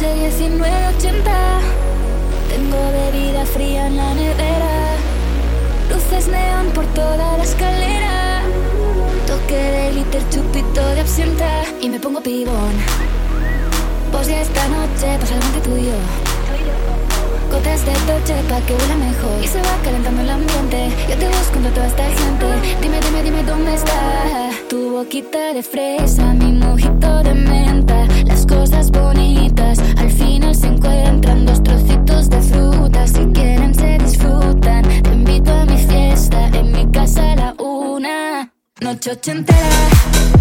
1980. Tengo bebida fría en la nevera, luces neón por toda la escalera, toque de glitter, chupito de absenta y me pongo pibón. Pues ya esta noche pasa algo entre tú y yo, gotas de Dolce pa' que huela mejor y se va calentando el ambiente. Yo te busco entre toda esta gente. Dime, dime, dime dónde está tu boquita de fresa, mi mojito de menta. Las cosas bonitas al final se encuentran, dos trocitos de fruta. Si quieren se disfrutan. Te invito a mi fiesta, en mi casa a la 1, noche ochentera.